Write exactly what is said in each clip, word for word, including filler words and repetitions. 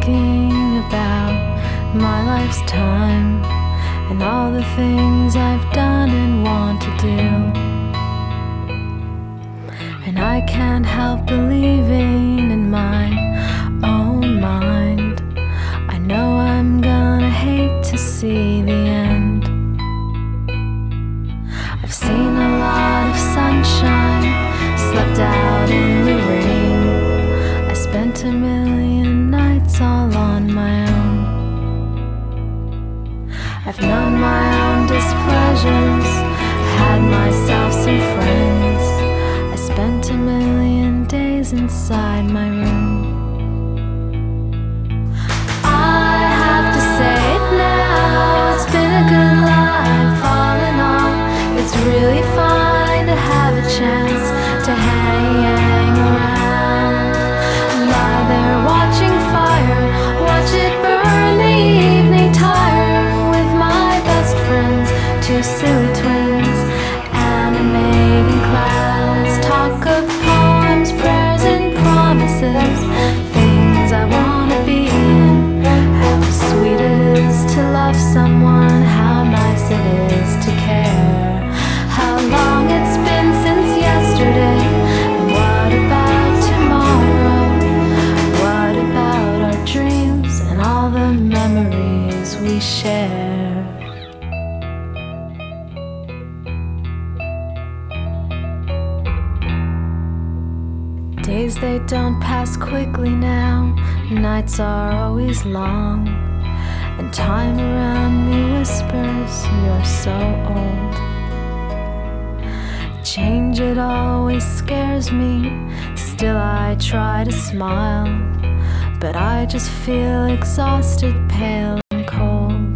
thinking about my life's time and all the things I've done and want to do. And I can't help believing in my own mind. I know I'm gonna hate to see the end. I've seen a lot of sunshine, slept out in the rain. I spent a million nights all on my own. I've known my own displeasures, had myself some friends. I spent a million days inside my room. I have to say it now, it's been a good life all in all. It's really fine to have a chance to hang around. Lie there watching fire, watch it burn the evening tire. With my best friends, two silly twins, animating clouds. Talk of poems, prayers and promises, things I wanna be in. How sweet it is to love someone, how nice it is to care. How long it's been since yesterday, and what about tomorrow? What about our dreams and all the memories we share? Days they don't pass quickly now, nights are always long, and time around me whispers, you're so old. Change, it always scares me, still I try to smile, but I just feel exhausted, pale and cold.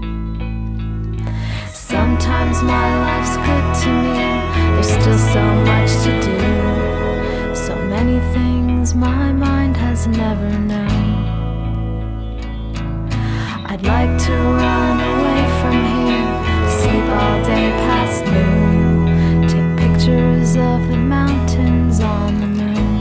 Sometimes my life's good to me, there's still so much to do, so many things my mind has never known. I'd like to run away from here, sleep all day past noon, take pictures of the mountains on the moon.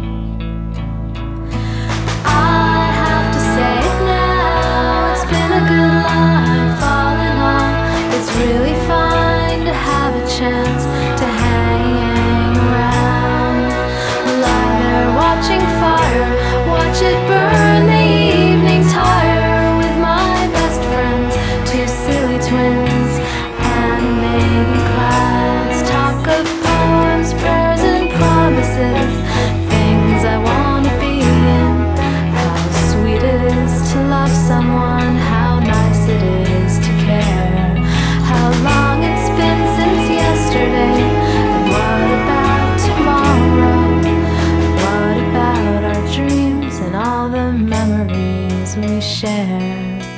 I have to say it now, it's been a good life all in all. It's really fine to have a chance to hang around. Lie there watching fire, watch it burn the evening tire. With my best friends, two silly twins, animating clouds. Talk of poems, prayers and promises, things I wanna be in. How sweet it is to love someone, how nice it is to care. How long it's been since yesterday, and what about tomorrow? What about our dreams and all the memories we share?